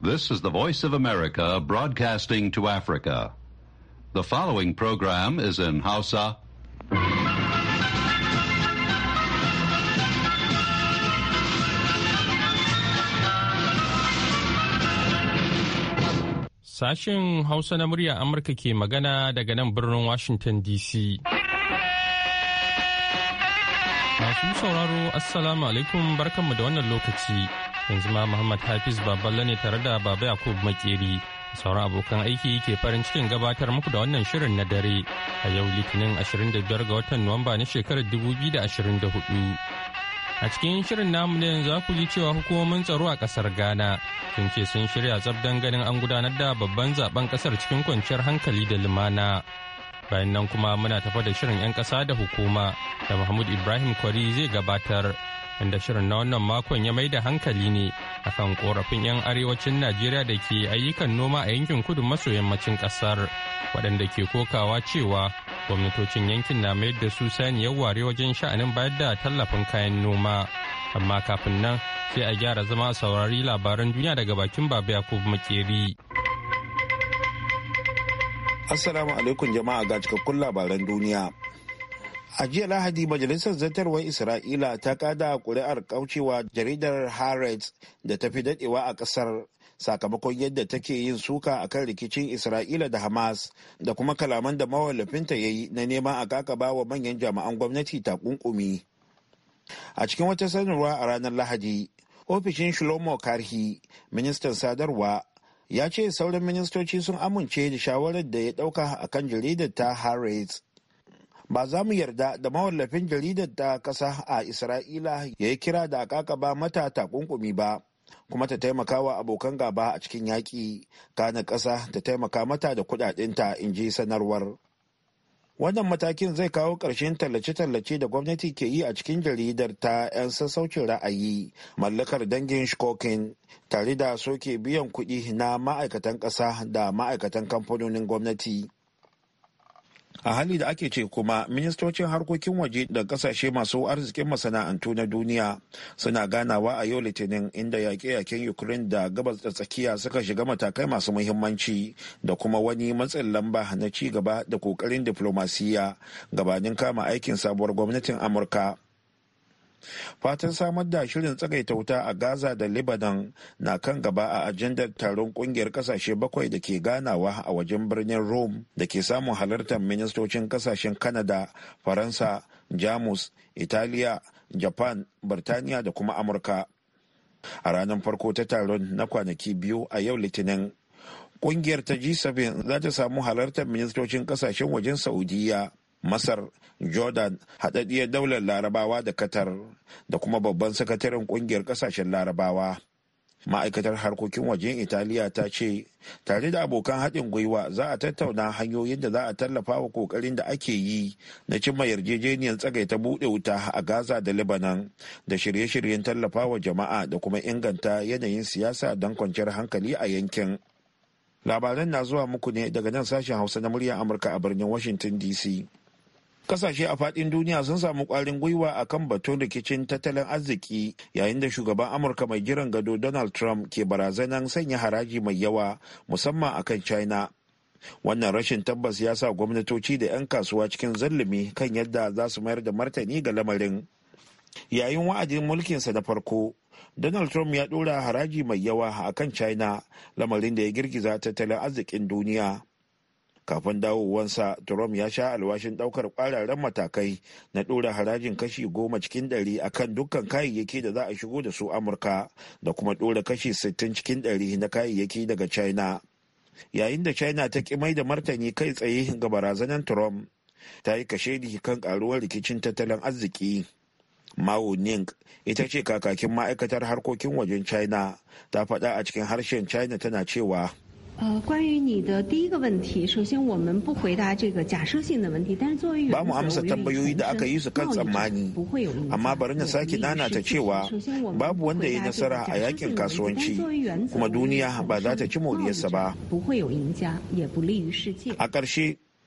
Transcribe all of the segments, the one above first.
This is the Voice of America broadcasting to Africa. The following program is in Hausa. Sashen Hausa na murya Amurka ke magana daga nan birnin Washington DC. Masu sauraro, Assalamu alaikum, barkanmu da wannan lokaci. Yanzu ma Muhammad Hafiz Baballe ne tare da Baba Yakub Makeri. Sauran abokan aiki ke farin cikin gabatar muku da wannan shirin na dare a yau Litinin 25 ga watan Nuwamba na shekarar 2024. A cikin shirin namu ne za ku ji cewa hukumomin tsaro a kasar Ghana sun ce sun shirya tsab don ganin an gudanar da babban zaben kasar cikin kwanciyar hankali da lumana. Bayan nan kuma muna tafa da shirin 'yan ƙasa da hukuma da Mahmud Ibrahim Kwari zai gabatar, inda shirin na wannan makon ya mai da hankali ne akan korafin 'yan arewacin Najeriya da ke ayyukan noma a yankin kudu maso yammacin ƙasar, waɗanda ke kokawa cewa gwamnatocin yankin na mayar da su saniyar ware wajen sha'anin bayar da tallafin kayan noma. Amma kafin nan sai a gyara zama a saurari labaran duniya daga bakin Baba Yakub Makeri. Assalamu alaikum jama'a, ga cikakkun labaran duniya. A jiya Lahadi, Majalisar Zartarwar Isra'ila ta kada kuri'ar kaucewa jaridar Haaretz da ta fi dadewa a kasar sakamakon yadda take yin suka akan rikicin Isra'ila da Hamas da kuma kalaman da mawallafinta ya yi na neman a kakaba wa manyan jami'an gwamnati takunkumi. A cikin wata sanarwa a ranar Lahadi, ofishin Shlomo Karhi, ministan sadarwa, ya ce sauran ministoci sun amince da shawarar da ya dauka akan jaridar ta Haaretz. Ba za mu yarda da mawallafin jaridar ta kasa a Isra'ila ya yi kira da kakaba mata takunkumi ba, kuma ta taimaka wa abokan gaba a cikin yaƙi, kana ƙasa ta taimaka mata da kuɗaɗenta, in ji sanarwar. Wannan matakin zai kawo ƙarshen tallace-tallace da gwamnati ke yi a cikin jaridar ta 'yan sassaucin ra'ayi mallakar dangin Shkokin, tare da soke biyan kuɗi na ma'aikatan ƙasa da ma'aikatan kamfanonin gwamnati. A hali da ake ce kuma, ministocin harkokin waje da kasashe masu arzikin masana'antu na duniya suna ganawa a yau Litinin, inda yaƙe-yaƙen Ukraine da gabas da tsakiya suka shiga matakai masu muhimmanci da kuma wani matsin lamba na ci gaba da ƙoƙarin diflomasiyya gabanin kama aikin sabuwar gwamnatin Amurka. Fatan samar da shirin tsagaita wuta a Gaza da Lebanon na kan gaba a ajandar taron kungiyar kasashe bakwai da ke ganawa a wajen birnin Rome da ke samun halartar ministocin kasashen Canada, Faransa, Jamus, Italiya, Japan, Birtaniya da kuma Amurka. A ranar farko ta taron na kwanaki biyu a yau Litinin, kungiyar ta G7 za ta samu halartar ministocin kasashen wajen Saudiya, Masar, Jordan, haɗaɗɗiyar daular Larabawa da Qatar, da kuma babban sakataren ƙungiyar ƙasashen Larabawa. Ma'aikatar harkokin wajen Italiya ta ce, tare da abokan haɗin gwiwa za a tattauna hanyoyin da za a tallafa wa ƙoƙarin da ake yi na cimma yarjejeniyar tsagaita buɗe wuta a Gaza da Lebanon, da shirye-shiryen tallafa wa jama'a da kuma inganta yanayin siyasa don kwanciyar hankali a yankin. Labaran na zuwa muku ne daga nan sashen Hausa na muryar Amurka a birnin Washington DC. Kasashe a fadin duniya sun samu kwarin gwiwa a kan batun rikicin tattalin arziki yayin da shugaban Amurka mai jiran gado Donald Trump ke barazanan sanya haraji mai yawa musamman a kan China. Wannan rashin tabbas ya sa gwamnatoci da 'yan kasuwa cikin zallumi kan yadda za su mayar da martani ga lamarin. Yayin wa'adin mulkinsa na farko, Donald Trump ya ɗora haraji mai yawa a kan China, lamarin da ya girgiza tattalin arzikin duniya. Kafin dawowansa, Trump ya sha alwashin daukar kwararren matakai na ɗora harajin kashi 10 cikin 100 akan dukkan kayayyaki da za a shigo da su Amurka, da kuma ɗora kashi 60 cikin 100 na kayayyaki daga China. Yayin da China ta ki mai da martani kai tsaye ga barazanar Trump, ta yi kashedi kan karuwar rikicin tattalin arziki. Mao Ning, ita ce kakakin ma'aikatar harkokin wajen China, ta faɗa a cikin harshen China tana cewa, 关于你的第一个问题，首先我们不回答这个假设性的问题，但是作为原则， ba mu amsa tambayoyi da aka yi su kan tsammani, amma bari na sake nanata cewa babu wanda ya nasara a yakin kasuwanci, kuma duniya ba za ta ci moriyarsa ba. A ƙarshe,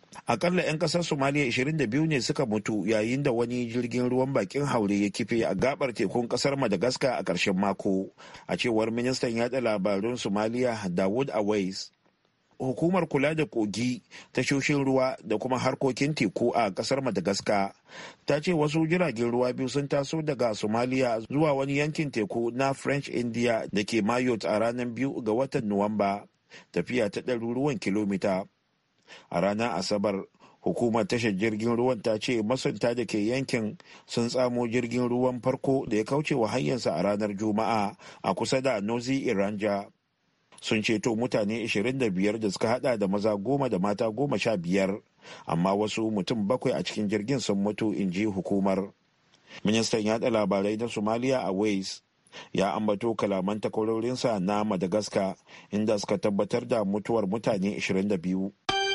Akalla 'yan kasar Somaliya 22 ne suka mutu yayin da wani jirgin ruwan bakin haure ya kife a gabar tekun kasar Madagascar a ƙarshen mako, a cewar ministan yada labarun Somaliya Dawood Awais. Hukumar kula da kogi, tashoshin ruwa da kuma harkokin teku a kasar Madagascar ta ce wasu jiragen ruwa biyu sun taso daga Somalia zuwa wani yankin teku na French India da ke Mayotte a ranar 2 ga watan Nuwamba, tafiya ta ɗaruruwan kilomita. A ranar Asabar, hukumar tashar jirgin ruwan ta ce masunta da ke yankin sun tsamo jirgin ruwan farko da ya kauce wa hanyarsa a ranar Juma'a a kusa da Nozi Iranja. Sun ceto mutane 25 da suka hada da maza 10 da mata 15, amma wasu mutum 7 a cikin jirgin sun mutu, in ji hukumar. Ministan yada labarai na Somalia a Wales ya ambato kalaman takwarorinsa na Madagascar inda suka tabbatar da mutuwar mutane 22.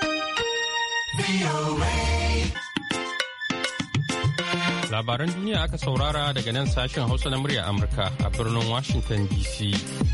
Labaran duniya aka saurara daga nan sashen Hausa na murya Amurka a birnin Washington DC.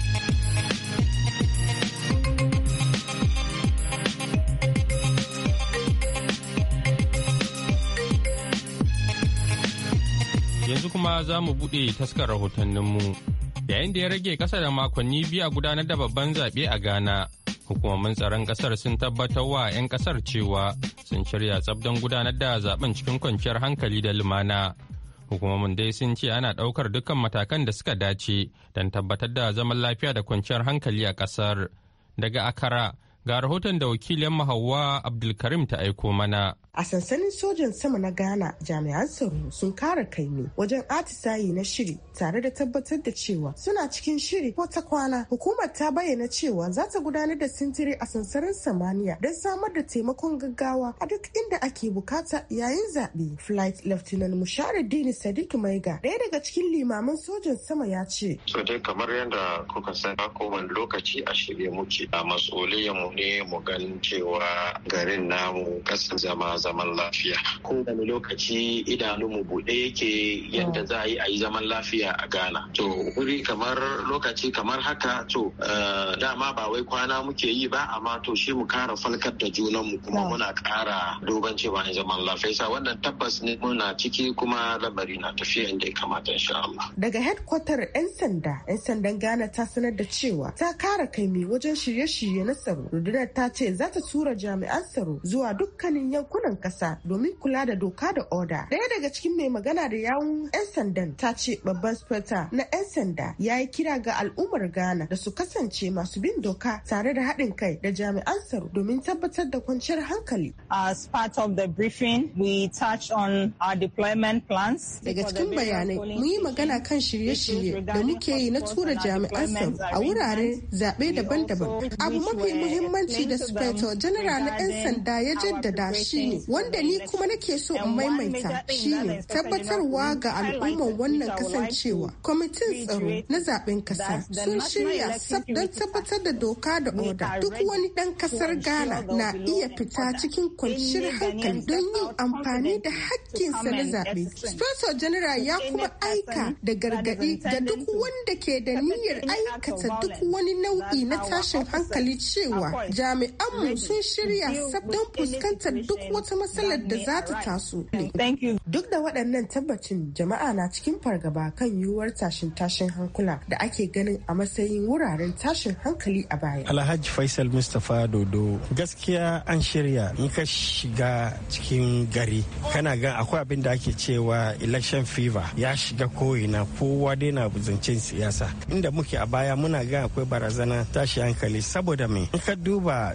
Yanzu kuma za mu buɗe taskar rahotanninmu. Yayin da ya rage ƙasa da makonni biyu a gudanar da babban zaɓe a Ghana, hukumomin tsaron ƙasar sun tabbatar wa 'yan ƙasar cewa sun shirya tsab don gudanar da zaben cikin kwanciyar hankali da lumana. Hukumomin dai sun ce ana ɗaukar dukkan matakan da suka dace don tabbatar da zaman lafiya da kwanciyar hankali a ƙasar. Daga Accra, ga rahoton da wakilin Hauwa Abdulkarim ta aiko mana. A sansanin sojan sama na Ghana, jami'an tsaro sun kara kaimi wajen atisayi na shiri tare da tabbatar da cewa suna cikin shiri ko ta kwana. Hukumar ta bayyana cewa za ta gudanar da sintiri a sansanin samaniya don samar da taimakon gaggawa a duk inda ake bukata yayin zaɓe. Flight Lieutenant Musharuddin Sadiq Maiga, ɗaya daga cikin limaman sojan sama, ya ce. So dai kamar yadda kuka sani, kowane lokaci a shirye muke, a mas'uliyanmu ne mu gan cewa garin namu kasan zaman lafiya. Kowane lokaci idanunmu buɗe yake yadda za a yi zaman lafiya a Ghana. To wuri kamar lokaci kamar haka, to dama ba wai kwana muke yi ba, amma to shi mu kara falkar da junanmu kuma muna kara duban cewa zaman lafiya. Sa wannan tabbas ne muna ciki kuma lamari na tafiya inda ya kamata insha Allah. Daga headquarter 'yan sandan Ghana ta sanar da cewa ta kara kaimi wajen shirye-shirye na tsaro. Rundunar ta ce za ta tura jami'an tsaro zuwa dukkanin yankunan kasa domin kula da doka da oda. Daya daga cikin mai magana da yawun 'yan sandan ta ce babban speta na 'yan sanda ya yi kira ga al'ummar Ghana da su kasance masu bin doka tare da haɗin kai da jami'an tsaro domin tabbatar da kwanciyar hankali. As part of the briefing, we touched on our deployment plans. Daga cikin bayanai, mun yi magana kan shirye-shirye da muke yi na tura jami'an tsaro a wuraren zaɓe daban-daban. Abu mafi muhimmanci da Speta General na 'yan sanda ya jaddada shine wanda ni kuma nake so in maimaita shine tabbatarwa ga al'ummar wannan kasancewa kwamitin tsaro na zaben kasa sun shirya don tabbatar da doka da oda. Duk wani dan kasar Ghana na iya fita cikin kwanciyar hankali don yin amfani da hakkinsa na zaɓe. Speta General ya kuma aika da gargaɗi ga duk wanda ke da niyyar aikata duk wani nau'i na tashin hankali cewa jami'anmu sun shirya don fuskantar duk wata matsalar da za ta taso. Duk da waɗannan tabbacin, jama'a na cikin fargaba kan yiwuwar tashin hankula da ake ganin a matsayin wuraren tashin hankali a baya. Alhaji Faisal Mustapha Dodo, gaskiya an shirya in ka shiga cikin gari kana gan akwai abin da ake cewa election fever ya shiga ko'ina, kowa dai na zancen siyasa. Inda muke a baya muna gan akwai barazana tashi hankali saboda me in ka duba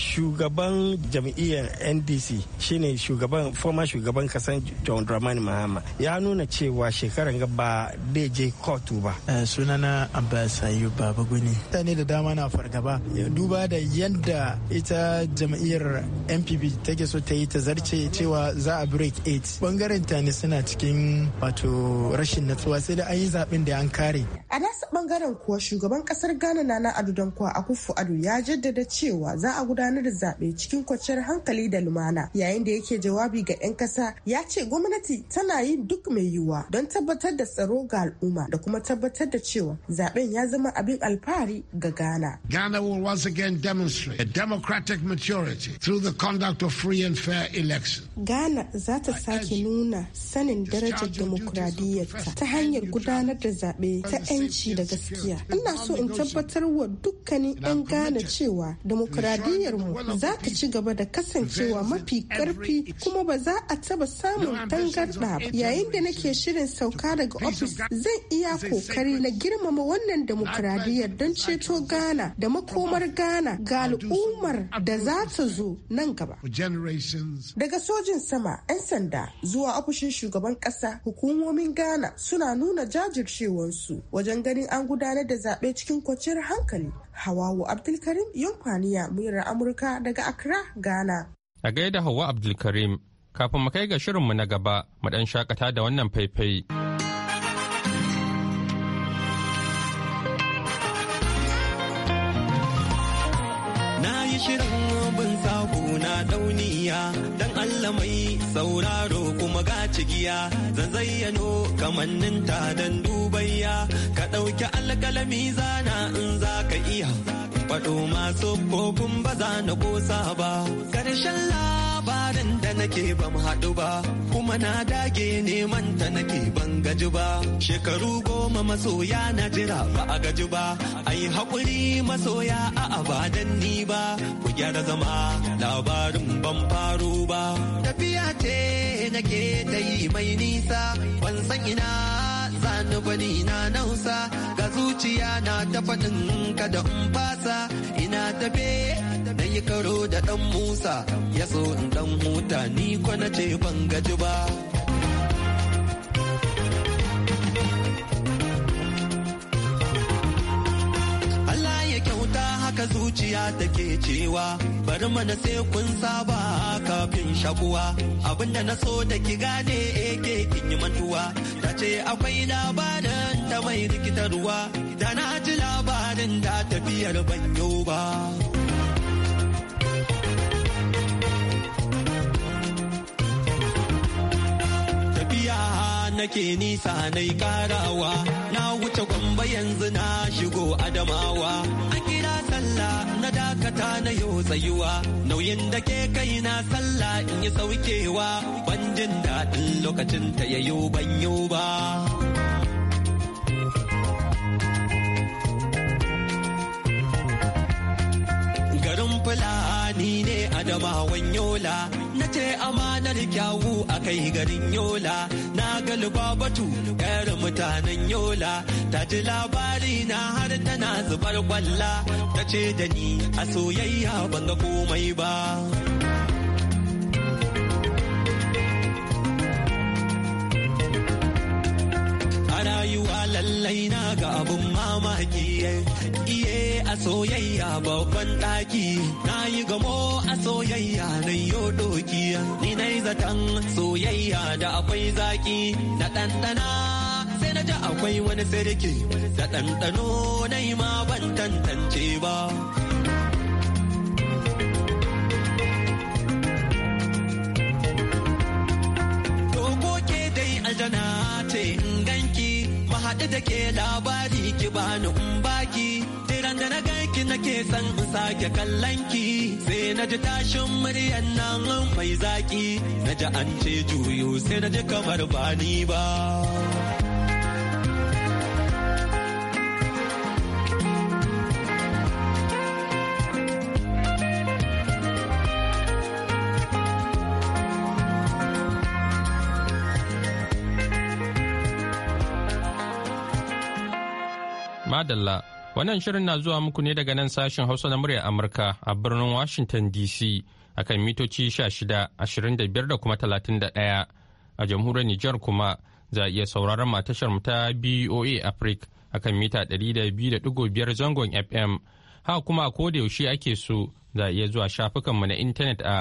shugaban jam'iyyar NDC shine former shugaban kasan John Dramani Mahama ya nuna cewa shekaran ga ba zai je kotu ba. Sunana Abbas Ayub Babaguni. Mutane da dama na fargaba duba da yadda ita jam'iyyar NPP take so ta yi ta zarce cewa za a break 8. Bangaren ta ne suna cikin wato rashin natsuwa sai da an yi zaben da an kare. A nasu nasa bangaren kuwa shugaban kasar Ghana Nana Addo Dankwa Akufo-Addo ya jaddada cewa za a gudanar da zaɓe cikin kwanciyar hankali da lumana. Yayin da yake jawabi ga 'yan kasa ya ce gwamnati tana yin duk mai yiwuwa don tabbatar da tsaro ga al'umma da kuma tabbatar da cewa zaben ya zama abin alfahari ga Ghana. Ghana will once again demonstrate a democratic maturity through the conduct of free and fair elections. Ghana za ta sake nuna sanin darajar demokuraɗiyyarta ta hanyar gudanar da zaɓe ta 'yanci da gaskiya. Ina so in tabbatar wa dukkanin 'yan Ghana cewa demokuraɗiyyarmu za ta ci gaba da kasancewa mafi ƙarfi kuma ba za a taba samun tangarɗa ba. Yayin da nake shirin sauka daga ofis zan iya kokari na girmama wannan demokuraɗiyyar don ceto Ghana da makomar Ghana ga al'ummar da za ta zo nan gaba. Daga sojin sama, 'yan sanda zuwa ofishin shugaban ƙasa, hukumomin Ghana suna nuna jajircewarsu wajen ganin an gudanar da zaɓe cikin kwanciyar hankali. Hawawu Abdulkarim, Yankwaniya, muryar Amurka daga Accra, Ghana. A gaida Hauwa Abdulkarim, kafin mu kai ga shirinmu na gaba, mu ɗan shakata da wannan faifai. Na yi shirin bin sahu na dauniya, dan Allah mai sauraro kuma ga cigiya, zan zayyano kamanninta dan dubayya, ka ɗauki alƙalami zana in za ka iya. Faɗo masu kofin ba za na ƙosa ba, ƙarshen labarin da nake ban haɗu ba, kuma na dage neman ta nake ban gaji ba. Shekaru 10 masoya na jira ba a gaji ba, ai haƙuri masoya a abadan ni ba, ku gyara zama labarin ban faru ba. Tafiya ce nake ta yi mai nisa, ban san ina sani bani na nausa, ga zuciya na ta faɗin kada in fasa, ina tafe na yi karo da ɗan Musa, ya so in ɗan huta ni ko na ce ban gaji ba. Allah ya kyauta haka zuciya take cewa, bari mana sai kun saba kafin shakuwa, abinda na so da ki gane ake kin yi mantuwa, ta ce akwai labarin ta mai rikitarwa, da na ji labarin da tafiyar banyo ba. Tafiya nake nisa na karawa, na wuce Gombe yanzu na shigo Adamawa, an kira sallah na dakata na yau tsayuwa, nauyin da ke kai na sallah in yi saukewa, ban jin daɗin lokacin ta yayo banyo ba. Fulani ne Adamawan Yola, na ce amanar kyawu a kai garin Yola, na ga Lubabatu yar mutanen Yola, ta ji labari na har tana zubar kwalla, ta ce da ni a soyayya ban ga komai ba. Rayuwa lallai na ga abun mamaki, iye a soyayya babban ɗaki, na yi gamo a soyayya na yo doki, ni na yi zaton soyayya da akwai zaki, na ɗanɗana sai na ji akwai wani sirki, da ɗanɗano na yi ma ban tantance ba. Dogo ke dai aljana ce in ganki, haɗu da ke labari ki bani in baki, tiran da na ganki nake son in sake kallon ki, sai na ji tashin muryan nan mai zaki, na ji an ce juyo sai na ji kamar bani ba. Madalla, wannan shirin na zuwa muku ne daga nan sashen Hausa na muryar Amurka a birnin Washington DC akan mitoci 16, 25 da kuma 31. A jamhuriyar Nijar kuma za a iya sauraron matashar mu ta BOA Africa akan mita 200.5 zangon FM. Haka kuma a koda yaushe ake so za a iya zuwa shafukanmu na intanet a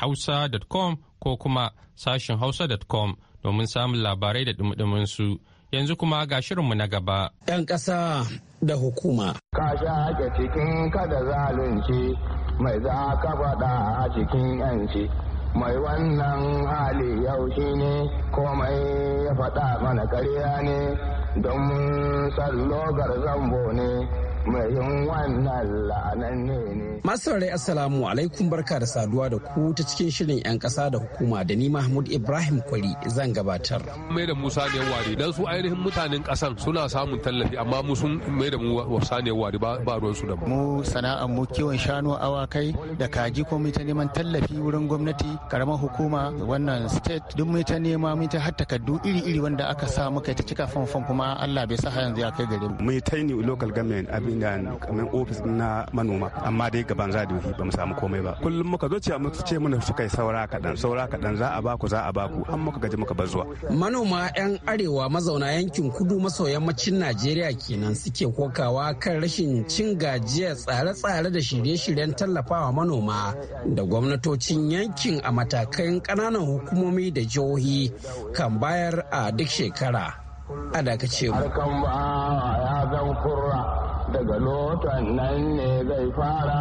boahausa.com ko kuma sashen hausa.com domin samun labarai da dumudumin su. Yanzu kuma ga shirinmu na gaba. 'Yan ƙasa da hukuma. Ka shaƙe cikin kada zalunci mai za ka faɗa a cikin 'yanci. Mai wannan hali yau shi ne komai ya faɗa mana karya ne don sallogar zambo ne. Mai yin wannan la'anan ne. Masarai assalamu alaikum, barka da saduwa da ku ta cikin shirin 'yan ƙasa da hukuma da ni Mahmud Ibrahim Kwari zan gabatar. Mai da Musa ne wari dan su ainihin mutanen ƙasan suna samun tallafi amma mu sun mai da mu wasa ne wari ba ruwan su da mu. Sana'ar mu kiwon shanu, awakai da kaji ko mu ta neman tallafi wurin gwamnati, karamar hukuma, wannan state duk mu ta nema mu ta har takardu iri-iri wanda aka sa muka ta cika fanfan kuma Allah bai sa yanzu ya kai gare mu. Mu ta ni local government da kamar ofis na manoma amma dai gaban zadiyoyi ba mu samu komai ba. Kullum muka zo ce mana su kai saura kaɗan za a baku an muka gaji muka bar zuwa. Manoma 'yan arewa mazauna yankin kudu maso yammacin Najeriya kenan suke kokawa kan rashin cin gajiyar tsare-tsare da shirye-shiryen tallafawa manoma da gwamnatocin yankin a matakan ƙananan hukumomi da jihohi kan bayar a duk shekara. A dakace mu. Harkan ba ya zan kurra daga lotan nan ne zai fara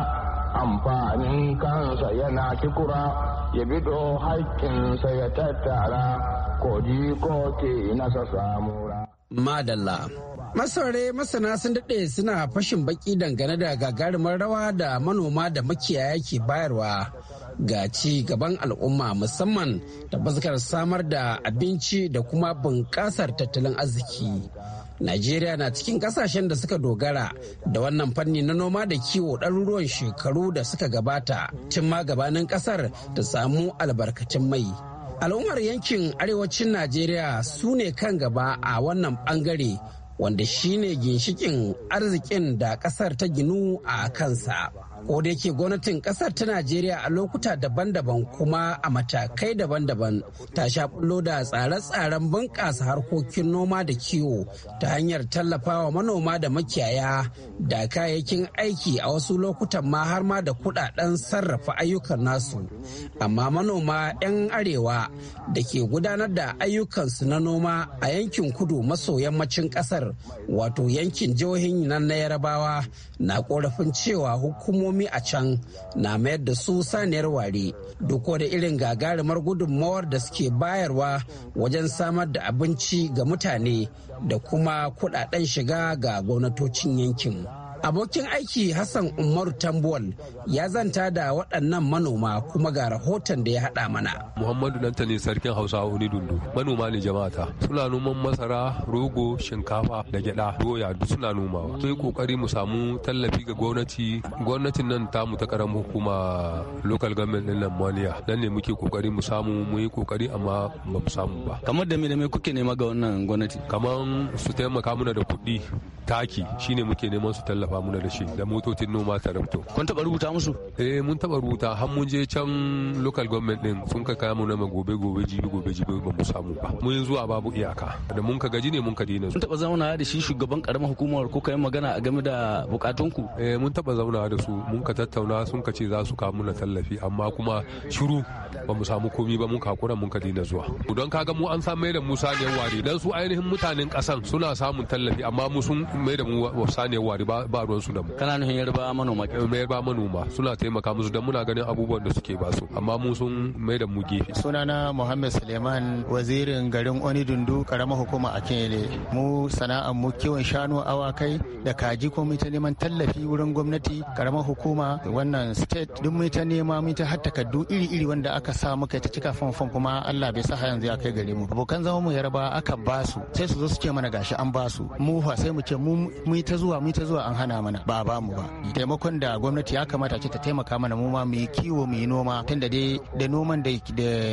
amfanin kansa yana kikura ya bido haƙƙinsa ya tattara koji ko ke nasa samura. Madalla. Masaure masana sun daɗe suna fashin baki dangane da gagarumar rawa da manoma da makiyaya ke bayarwa ga ci gaban al'umma, musamman da fuskar samar da abinci da kuma bunƙasar tattalin arziki. Najeriya na cikin kasashen da suka dogara da wannan fanni na noma da kiwo ɗaruruwan shekaru da suka gabata, tun ma gabanin ƙasar ta samu albarkacin mai. Al'ummar yankin arewacin Najeriya su ne kan gaba a wannan ɓangare, wanda shine ginshikin arzikin da ƙasar ta ginu a kansa. Ko da yake gwamnatin kasar ta Najeriya a lokuta daban-daban kuma a matakai daban-daban ta sha bullo da tsare-tsaren bunƙasa harkokin noma da kiwo ta hanyar tallafawa manoma da makiyaya da kayayyakin aiki, a wasu lokutan ma har ma da kuɗaɗen sarrafa ayyukan nasu. Amma manoma 'yan arewa da ke gudanar da ayyukansu na noma a yankin kudu maso yammacin ƙasar, wato yankin jihohin nan na Yarabawa, na korafin cewa hukumomi a can na mayar da su saniyar ware duk da irin gagarumar gudunmawar da suke bayarwa wajen samar da abinci ga mutane da kuma kudaden shiga ga gwamnatocin yankin. Abokin aiki Hassan Umaru Tambuwal ya zanta da waɗannan manoma kuma ga rahoton da ya haɗa mana. Muhammadu Dantani sarkin Hausawa Uni Dundu. Manoma ne jama'ata. Suna noman masara, rogo, shinkafa da gyada, doya duk suna nomawa. Mun yi kokari mu samu tallafi ga gwamnati. Gwamnatin nan tamu ta karamar hukuma local government din nan Maliya. Nan ne muke kokari mu samu, mu yi kokari amma ba mu samu ba. Kamar da me kuke nema ga wannan gwamnati? Kamar su taimaka mana da kuɗi, taki shine muke neman su tallafa muna da shi, da motocin noma tarabto. Kun taba rubuta musu? Mun taba rubuta, har mun je can local government din sun ka kaya mu na gobe jibi ba mu samu ba. Mun zuwa babu iyaka. Da mun ka gaji ne mun ka dina. Kun taba zauna da shi shugaban karamar hukumar ko kai magana a game da bukatunku? Mun taba zauna da su, mun ka tattauna, sun ka ce za su kawo muna tallafi amma kuma shiru, ba mu samu komi ba, mun kakura mun ka dina zuwa. Don kaga mu an san mai da Musa ne wari dan su ainihin mutanen kasan suna samun tallafi amma mu sun mai da mu saniyar wari ba ruwan su da mu. Kana nufin Yarbawa manoma? Yarbawa manoma suna taimaka musu dan muna ganin abubuwan da suke basu amma mu sun mai da mu gefe. Sunana Muhammad Suleiman, wazirin garin Oni Dundu, karamar hukuma a Kele. Mu sana'ar mu kiwon shanu, awakai da kaji ko mu ta neman tallafi wurin gwamnati, karamar hukuma, wannan state duk mu ta nema mu ta har takardu iri-iri wanda aka sa muka ta cika fanfan kuma Allah bai sa yanzu ya kai gare mu. Abokan zama mu Yarbawa aka basu sai su zo su ce mana gashi an basu. Mu fa sai mu ce mu ta zuwa an hana mana ba mu ba. Taimakon da gwamnati ya kamata ce ta taimaka mana mu ma mu yi kiwo mu yi noma, tunda dai da noman da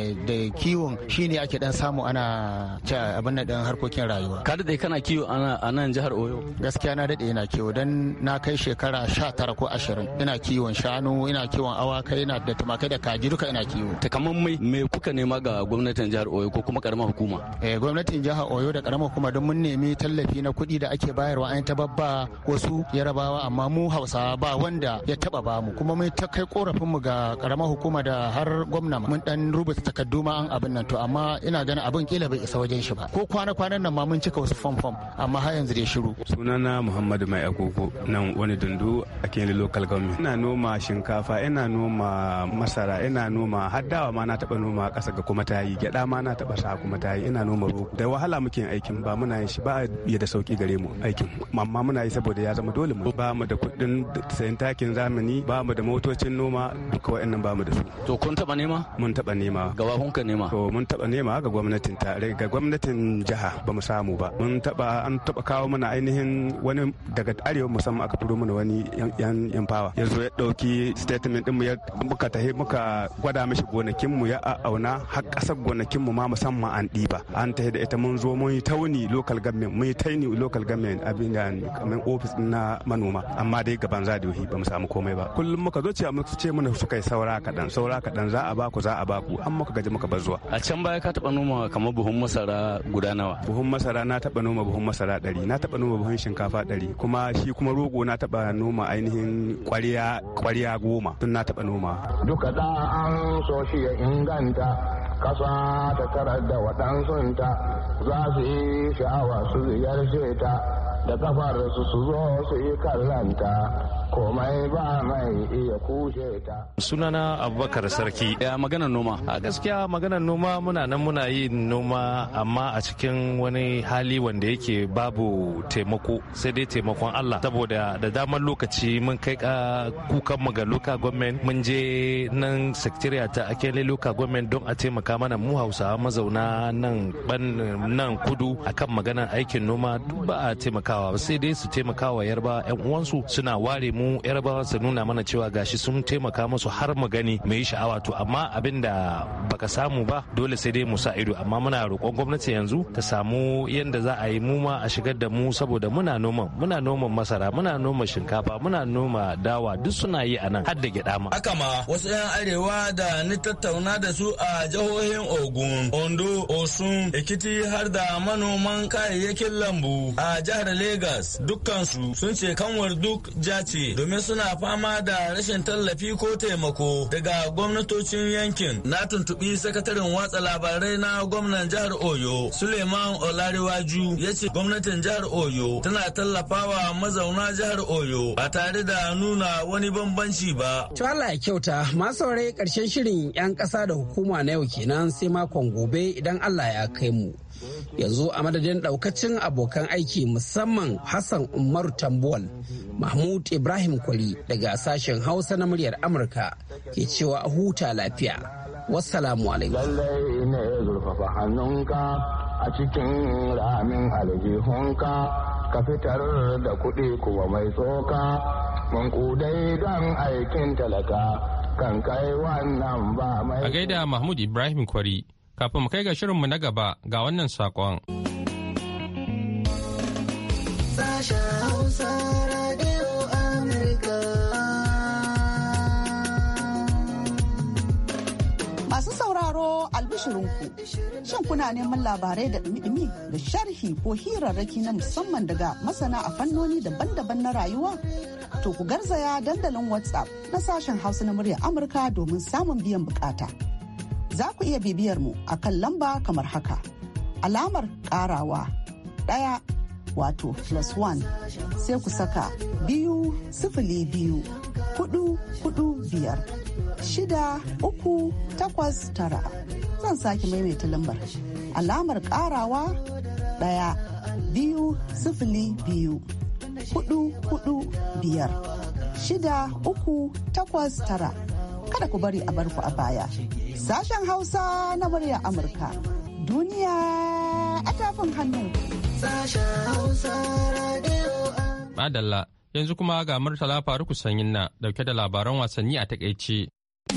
kiwon shine ake dan samu ana ci abin nan dan harkokin rayuwa. Ka dade kana kiwo a nan jihar Oyo? Gaskiya na dade ina kiwo dan na kai shekara 19 ko 20 ina kiwon shanu, ina kiwon awakai, ina da tumakai da kaji duka ina kiwo. Takamaimai me kuka nema ga gwamnatin jihar Oyo ko kuma karamar hukuma? Gwamnatin jihar Oyo da karamar hukuma don mun nemi tallafi na kuɗi da ake bayarwa an ta babba wasu yarabawa amma mu hausawa ba wanda ya taba ba mu, kuma mun ta kai korafin mu ga karamar hukuma da har gwamna mun dan rubuta takardu ma an abin nan, to amma ina ganin abin kila bai isa wajen shi ba. Ko kwana-kwanan nan ma mun cika wasu fom amma har yanzu dai shiru. Sunana Muhammadu Mai Agogo nan wani dundu a Kenya local government. Ina noma shinkafa, ina noma masara, ina noma haddawa ma na taba noma kasa ga kuma tayi, gyada ma na taba sa kuma tayi, ina noma rogo. Da wahala muke aikin, ba muna yin shi ba ya da sauki gare mu aikin, amma muna yi saboda ya zama dole mu. Ba mu da kuɗin sayan takin zamani, ba mu da motocin noma, duka wa'annan ba mu da su. To kun taba nema? Mun taba nema. Ga wahun ka nema? To mun taba nema ga gwamnatin tare, ga gwamnatin jiha ba mu samu ba. Mun taba an taba kawo mana ainihin wani daga arewa musamman aka turo mana wani yan fawa. Ya zo ya dauki statement din mu, ya muka tahi muka gwada mishi gonakin mu, ya auna har kasar gonakin mu ma musamman an diba. An tahi da ita mun zo mun yi tauni local government, mun yi taini local government abin da kamar office na manoma, amma dai gaban zadiyohi ba mu samu komai ba. Kullum muka zo cewa muka ce mana suka yi saura kadan za a baku an muka gaji muka bar zuwa. A can baya ka taba noma kamar buhun masara guda nawa? Buhun masara na taba noma buhun masara 100, na taba noma buhun shinkafa 100, kuma shi kuma rogo na taba noma ainihin kwariya 10 tun na taba noma. Duka da an so shi ya inganta kasa ta tarar da waɗansunta za su yi sha'awa su ziyarce ta da kafar su zo su yi kallanta komai ba mai iya kushe ta. Sunana Abubakar Sarki. Ya maganar noma? A gaskiya maganar noma muna yin noma amma a cikin wani hali wanda yake babu taimako, sai dai taimakon Allah, saboda da damar lokaci mun kai kukan mu ga local government, mun je nan secretariat ta Akele local government don a taimaka mana mu Hausawa mazauna nan kudu akan maganar aikin noma, duk ba a taimakawa ba, sai dai su taimakawa Yarbawa yan uwansu, suna ware mu Yarbawa su nuna mana cewa gashi sun taimaka musu har mu gani mu yi sha'awa. To amma abin da baka samu ba dole sai dai mu sa ido, amma muna roƙon gwamnati yanzu ta samu yanda za a yi mu ma a shigar da mu, saboda muna noman masara, muna noma shinkafa, muna noma dawa, duk suna yi a nan har da gyada ma. Haka ma wasu 'yan arewa da ni tattauna da su a jihohin Ogun, Ondo, Osun, Ekiti har da manoman kayayyakin lambu a jihar Legas, dukkansu sun ce kanwar duk jace domin suna fama da rashin tallafi ko taimako daga gwamnatocin yankin. Na tuntubi sakataren watsa labarai na gwamnan jihar Oyo, Suleiman Olariwaju, ya ce gwamnatin jihar Oyo tana tallafawa mazauna jihar Oyo ba tare da nuna wani bambanci ba. To Allah ya kyauta, masu saurari karshen shirin 'yan ƙasa da hukuma na yau kenan, sai makon gobe idan Allah ya kai mu. Yanzu a madadin daukacin abokan aiki musamman Hassan Umaru Tambuwal, Mahmud Ibrahim Kwari daga sashen Hausa na muryar Amurka ke cewa a huta lafiya. Wassalamu alaikum. Lallai ne zurfafa hannunka a cikin ramin aljihunka ka fitar da kuɗi kuma mai tsoka, mankudai don aikin talaka kan kai wannan ba mai. A gaida Mahmud Ibrahim Kwari. Kafin mu kai ga shirinmu na gaba ga wannan saƙon. Masu sauraro albishirinku, shin kuna neman labarai da ɗumi-ɗumi da sharhi ko hirarraki na musamman daga masana a fannoni daban-daban na rayuwa? To ku garzaya dandalin WhatsApp na sashen Hausa na muryar Amurka domin samun biyan bukata. Za ku iya bibiyar mu a kan lamba kamar haka. Alamar ƙarawa 1 wato +1 sai ku saka 2 0 2 4 4 5 6 3 8 9. Zan sake maimaita lambar. Alamar ƙarawa 1 2 0 2 4 4 5 6 3 8 9. Kada ku bari a barku a baya. Sashen Hausa na muryar Amurka. Duniya a tafin hannu. Madalla, yanzu kuma ga Murtala Faruku Sanyin na dauke da labaran wasanni a takaice.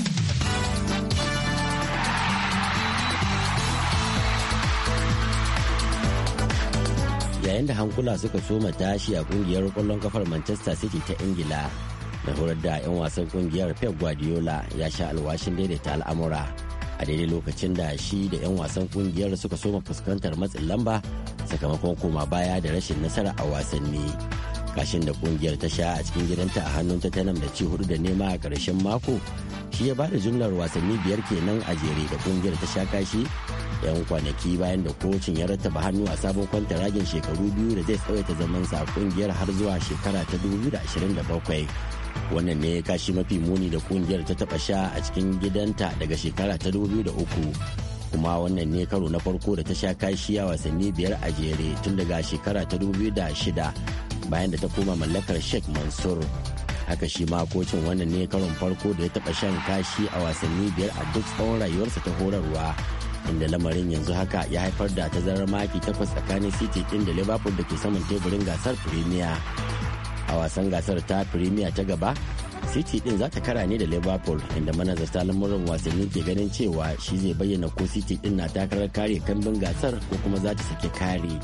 Yayin da hankula suka soma tashi a kungiyar kwallon kafar Manchester City ta Ingila, mai horar da 'yan wasan kungiyar Pep Guardiola ya sha alwashin daidaita al'amura a daidai lokacin da shi da 'yan wasan kungiyar suka soma fuskantar matsin lamba sakamakon koma baya da rashin nasara a wasanni. kashin da kungiyar ta sha a cikin gidanta a hannun Tottenham da ci 4 da nema a ƙarshen mako shi ya bada jumlar wasanni 5 kenan a jere da kungiyar ta sha kashi 'yan kwanaki bayan da kocin ya rattaba hannu a sabon kwantaragin shekaru 2 da zai tsawaita zamansa a kungiyar har zuwa shekara ta 2027. Wannan ne kashi mafi muni da kungiyar ta taba sha a cikin gidanta daga shekara ta 2003, kuma wannan ne karo na farko da ta sha kashi a wasanni 5 a jere tun daga shekara ta 2006 bayan da ta koma mallakar Sheikh Mansur. Haka shi ma kocin wannan ne karon farko da ya taba shan kashi a wasanni 5 a duk tsawon rayuwarsa ta horarwa, inda lamarin yanzu haka ya haifar da tazarar maki 8 tsakanin City din da Liverpool da ke saman teburin gasar Premier. A wasan gasar ta Premier ta gaba, City din za ta kara ne da Liverpool, inda manazarta lamurin wasanni ke ganin cewa shi zai bayyana ko City din na takarar kare kambin gasar ko kuma za ta sake kare.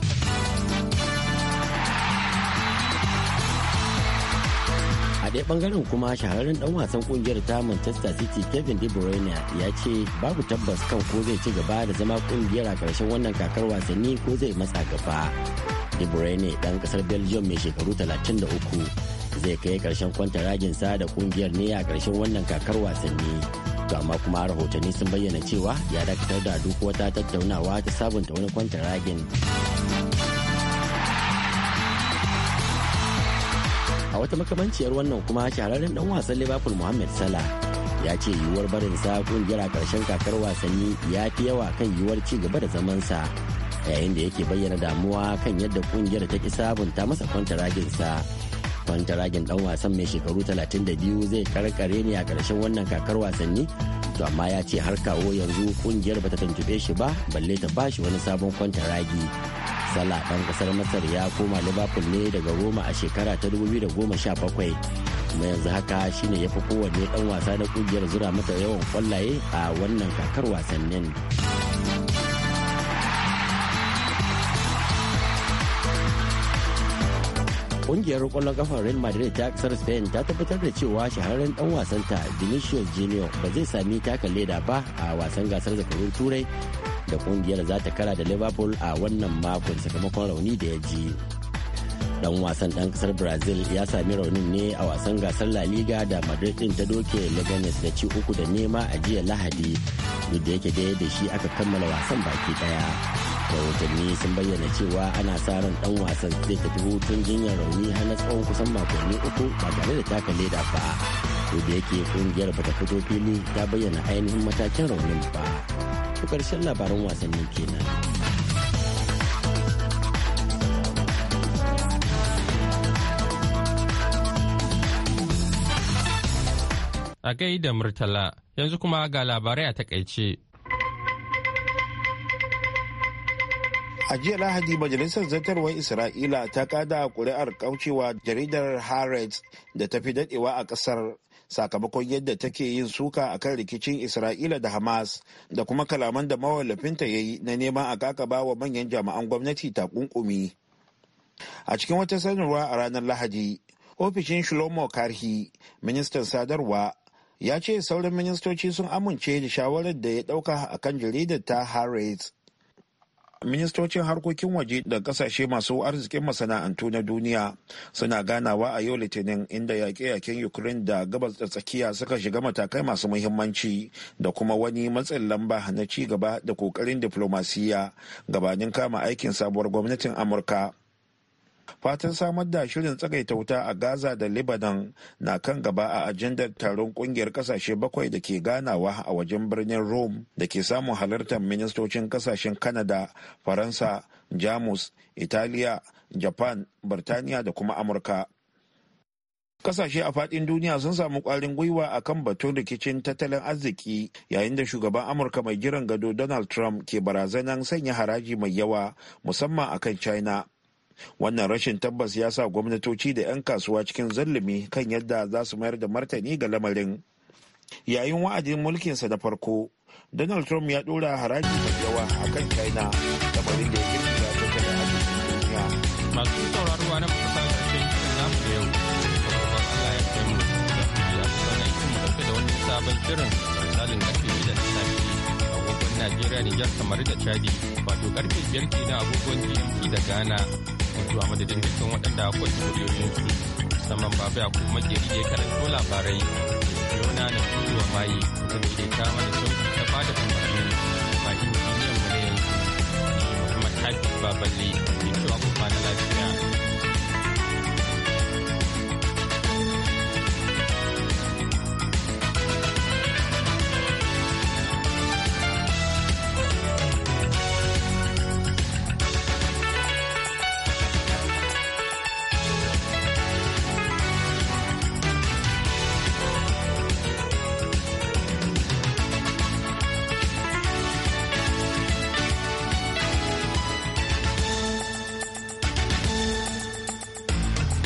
A ɗaya ɓangaren kuma shahararren ɗan wasan ƙungiyar ta Manchester City Kevin De Bruyne ya ce babu tabbas kan ko zai ci gaba da zama ƙungiyar a ƙarshen wannan kakar wasanni ko zai matsa gaba. De Bruyne ɗan ƙasar Belgium mai shekaru 33 zai kai ƙarshen kwantaraginsa da ƙungiyar ne a ƙarshen wannan kakar wasanni. To amma kuma rahotanni sun bayyana cewa ya dakatar da duk wata tattaunawa ta sabunta wani kwantaragin. A wata makamanciyar wannan kuma shahararren dan wasan Liverpool Mohamed Salah ya ce yiwuwar barinsa kungiyar a karshen kakar wasanni ya fi yawa kan yiwuwar ci gaba da zamansa, yayin da yake bayyana damuwa kan yadda kungiyar ta ki sabunta masa kwantaraginsa. Kwantaragin dan wasan mai shekaru 32 zai karkare ne a karshen wannan kakar wasanni, to amma ya ce har kawo yanzu kungiyar bata tuntube shi ba balle ta bashi wani sabon kwantaragi. Salah ɗan ƙasar Masar ya koma Liverpool ne daga Roma a shekara ta 2017, kuma yanzu haka shine ya fi kowanne ɗan wasa na ƙungiyar zura mata yawan ƙwallaye a wannan kakar wasannin. Ƙungiyar ƙwallon ƙafar Real Madrid ta ƙasar Spain ta tabbatar da cewa shahararren ɗan wasanta Vinicius Junior ba zai sami taka leda ba a wasan gasar zakarun Turai da kungiyar za ta kara da Liverpool a wannan makon sakamakon rauni da ya ji. Dan wasan dan kasar Brazil ya sami raunin ne a wasan gasar La Liga da Madrid din ta doke Leganes da ci 3 da nema a jiya Lahadi, duk da yake da shi aka kammala wasan baki daya. Rahotanni sun bayyana cewa ana sa ran dan wasan zai tafi hutun jinyar rauni har na tsawon kusan makonni 3 ba tare da taka leda ba, duk da yake kungiyar bata fito fili ta bayyana ainihin matakin raunin ba. To karshen labaran wasanni kenan. A gaida Murtala, yanzu kuma ga labarai a takaice. A jiya Lahadi Majalisar Zartarwar Isra'ila ta kada ƙuri'ar kaucewa jaridar Haaretz da ta fi daɗewa a ƙasar sakamakon yadda take yin suka akan rikicin Isra'ila da Hamas da kuma kalaman da mawallafinta ya yi na neman a kakaba wa manyan jami'an gwamnati takunkumi. A cikin wata sanarwa a ranar Lahadi, ofishin Shlomo Karhi, ministan sadarwa, ya ce sauran ministoci sun amince da shawarar da ya ɗauka akan jaridar ta Haaretz. Ministocin harkokin waje da kasashe masu arzikin masana'antu na duniya suna ganawa a yau Litinin, inda yaƙe-yaƙen Ukraine da gabas da tsakiya suka shiga matakai masu muhimmanci da kuma wani matsin lamba na ci gaba da ƙoƙarin diflomasiyya gabanin kama aikin sabuwar gwamnatin Amurka. Fatan samar da shirin tsagaita wuta a Gaza da Lebanon na kan gaba a ajandar taron kungiyar kasashe 7 da ke ganawa a wajen birnin Rome da ke samun halartar ministocin kasashen Canada, Faransa, Jamus, Italiya, Japan, Birtaniya da kuma Amurka. Kasashe a faɗin duniya sun samu ƙwarin gwiwa a kan batun rikicin tattalin arziki yayin da shugaban Amurka mai jiran gado Donald Trump ke barazanan sanya haraji mai yawa musamman akan China. Wannan rashin tabbas ya sa gwamnatoci da 'yan kasuwa cikin zallumi kan yadda za su mayar da martani ga lamarin. Yayin wa'adin mulkinsa na farko, Donald Trump ya ɗora haraji mai yawa a kan China, lamarin da ya girgiza tattalin arzikin duniya. Masu sauraro na kusa ƙarshen shirin namu da yau, Allah ya kai mu da a kusan aikin mu da wani sabon shirin misalin karfe 6 na safe agogon Najeriya, Nijar, kamar da Chadi, wato karfe 5 kenan agogon GMT da Ghana. zuwa madadin dukkan waɗanda akwai kuriyoyinsu musamman Baba Yakubu Makeri da ya karanto labarai Fiona na Turuwa Mayi da daidaita mana sauki ta bada umarni ma injiniyan mu na yanzu Muhammad Hafiz Baballe ke cewa kuma na lafiya.